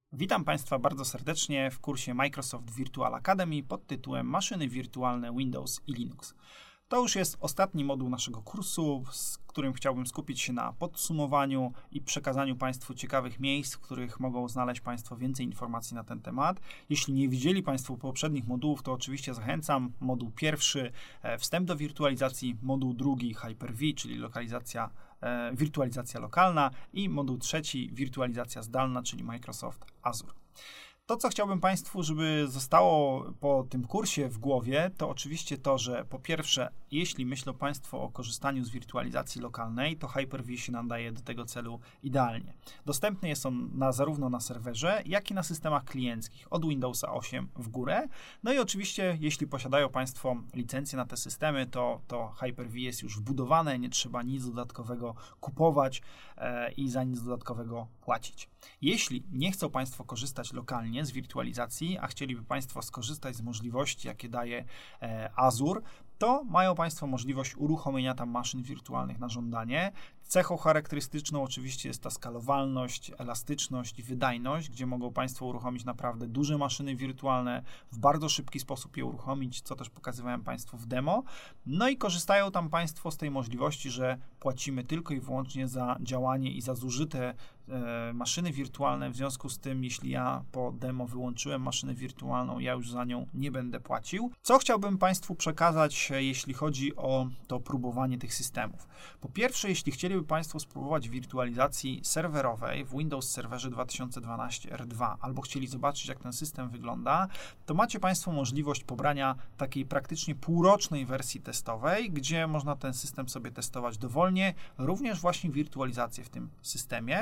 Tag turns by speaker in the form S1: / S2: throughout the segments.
S1: Witam Państwa bardzo serdecznie w kursie Microsoft Virtual Academy pod tytułem Maszyny wirtualne Windows i Linux. To już jest ostatni moduł naszego kursu, z którym chciałbym skupić się na podsumowaniu i przekazaniu Państwu ciekawych miejsc, w których mogą znaleźć Państwo więcej informacji na ten temat. Jeśli nie widzieli Państwo poprzednich modułów, to oczywiście zachęcam. Moduł pierwszy, wstęp do wirtualizacji, moduł drugi, Hyper-V, czyli wirtualizacja lokalna i moduł trzeci, wirtualizacja zdalna, czyli Microsoft Azure. To, co chciałbym Państwu, żeby zostało po tym kursie w głowie, to oczywiście to, że po pierwsze, jeśli myślą Państwo o korzystaniu z wirtualizacji lokalnej, to Hyper-V się nadaje do tego celu idealnie. Dostępny jest on zarówno na serwerze, jak i na systemach klienckich, od Windowsa 8 w górę. No i oczywiście, jeśli posiadają Państwo licencję na te systemy, to Hyper-V jest już wbudowane, nie trzeba nic dodatkowego kupować i za nic dodatkowego płacić. Jeśli nie chcą Państwo korzystać lokalnie z wirtualizacji, a chcieliby Państwo skorzystać z możliwości, jakie daje Azure, to mają Państwo możliwość uruchomienia tam maszyn wirtualnych na żądanie. Cechą charakterystyczną oczywiście jest ta skalowalność, elastyczność i wydajność, gdzie mogą Państwo uruchomić naprawdę duże maszyny wirtualne, w bardzo szybki sposób je uruchomić, co też pokazywałem Państwu w demo. No i korzystają tam Państwo z tej możliwości, że płacimy tylko i wyłącznie za działanie i za zużyte maszyny wirtualne. W związku z tym, jeśli ja po demo wyłączyłem maszynę wirtualną, ja już za nią nie będę płacił. Co chciałbym Państwu przekazać, jeśli chodzi o to próbowanie tych systemów? Po pierwsze, jeśli chcieliby Państwo spróbować wirtualizacji serwerowej w Windows Serverze 2012 R2 albo chcieli zobaczyć, jak ten system wygląda, to macie Państwo możliwość pobrania takiej praktycznie półrocznej wersji testowej, gdzie można ten system sobie testować dowolnie, również właśnie wirtualizację w tym systemie.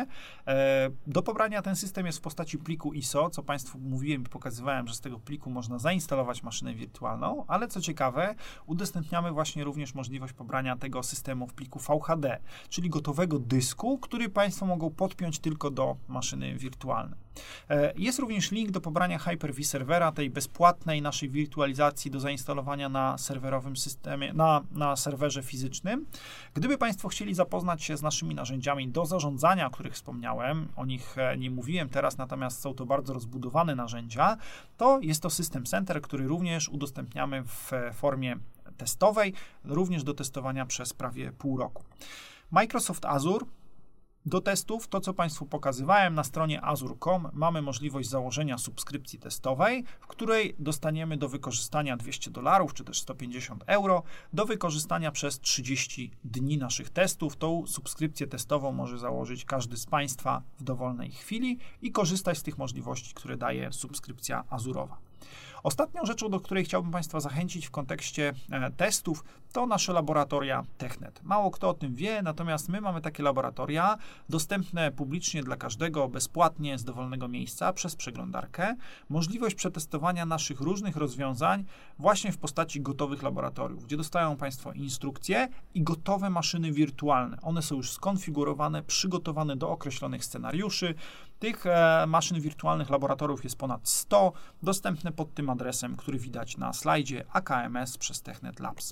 S1: Do pobrania ten system jest w postaci pliku ISO, co Państwu mówiłem i pokazywałem, że z tego pliku można zainstalować maszynę wirtualną, ale co ciekawe, udostępniamy właśnie również możliwość pobrania tego systemu w pliku VHD, czyli gotowego dysku, który Państwo mogą podpiąć tylko do maszyny wirtualnej. Jest również link do pobrania Hyper-V serwera, tej bezpłatnej naszej wirtualizacji do zainstalowania na serwerowym systemie, na serwerze fizycznym. Gdyby Państwo chcieli zapoznać się z naszymi narzędziami do zarządzania, o których wspomniałem, o nich nie mówiłem teraz, natomiast są to bardzo rozbudowane narzędzia, to jest to System Center, który również udostępniamy w formie testowej, również do testowania przez prawie pół roku. Microsoft Azure. Do testów, to co Państwu pokazywałem na stronie azure.com, mamy możliwość założenia subskrypcji testowej, w której dostaniemy do wykorzystania $200 czy też 150 euro do wykorzystania przez 30 dni naszych testów. Tą subskrypcję testową może założyć każdy z Państwa w dowolnej chwili i korzystać z tych możliwości, które daje subskrypcja azurowa. Ostatnią rzeczą, do której chciałbym Państwa zachęcić w kontekście testów, to nasze laboratoria TechNet. Mało kto o tym wie, natomiast my mamy takie laboratoria dostępne publicznie dla każdego, bezpłatnie, z dowolnego miejsca, przez przeglądarkę. Możliwość przetestowania naszych różnych rozwiązań właśnie w postaci gotowych laboratoriów, gdzie dostają Państwo instrukcje i gotowe maszyny wirtualne. One są już skonfigurowane, przygotowane do określonych scenariuszy. Tych maszyn wirtualnych laboratoriów jest ponad 100, dostępne pod tym adresem, który widać na slajdzie AKMS przez TechNet Labs.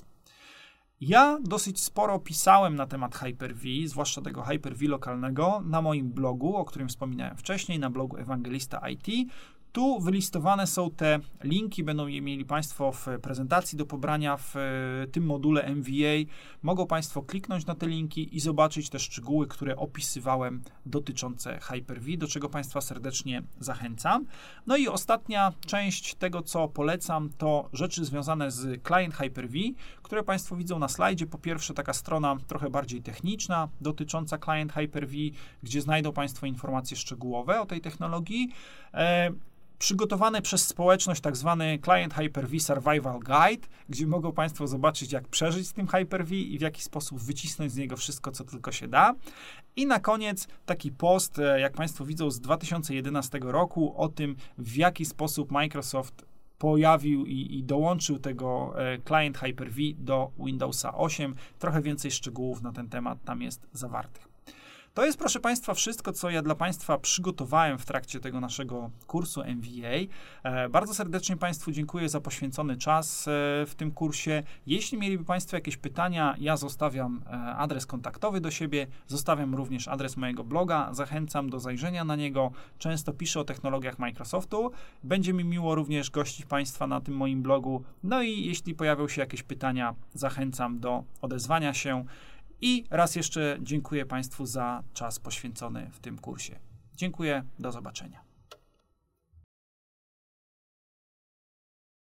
S1: Ja dosyć sporo pisałem na temat Hyper-V, zwłaszcza tego Hyper-V lokalnego, na moim blogu, o którym wspominałem wcześniej, na blogu Ewangelista IT. Tu wylistowane są te linki, będą je mieli Państwo w prezentacji do pobrania w tym module MVA. Mogą Państwo kliknąć na te linki i zobaczyć te szczegóły, które opisywałem dotyczące Hyper-V, do czego Państwa serdecznie zachęcam. No i ostatnia część tego, co polecam, to rzeczy związane z Client Hyper-V, które Państwo widzą na slajdzie. Po pierwsze, taka strona trochę bardziej techniczna dotycząca Client Hyper-V, gdzie znajdą Państwo informacje szczegółowe o tej technologii. Przygotowany przez społeczność tak zwany Client Hyper-V Survival Guide, gdzie mogą Państwo zobaczyć, jak przeżyć z tym Hyper-V i w jaki sposób wycisnąć z niego wszystko, co tylko się da. I na koniec taki post, jak Państwo widzą, z 2011 roku o tym, w jaki sposób Microsoft pojawił i dołączył tego Client Hyper-V do Windowsa 8. Trochę więcej szczegółów na ten temat tam jest zawartych. To jest, proszę Państwa, wszystko, co ja dla Państwa przygotowałem w trakcie tego naszego kursu MVA. Bardzo serdecznie Państwu dziękuję za poświęcony czas w tym kursie. Jeśli mieliby Państwo jakieś pytania, ja zostawiam adres kontaktowy do siebie, zostawiam również adres mojego bloga, zachęcam do zajrzenia na niego. Często piszę o technologiach Microsoftu. Będzie mi miło również gościć Państwa na tym moim blogu. No i jeśli pojawią się jakieś pytania, zachęcam do odezwania się. I raz jeszcze dziękuję Państwu za czas poświęcony w tym kursie. Dziękuję, do zobaczenia.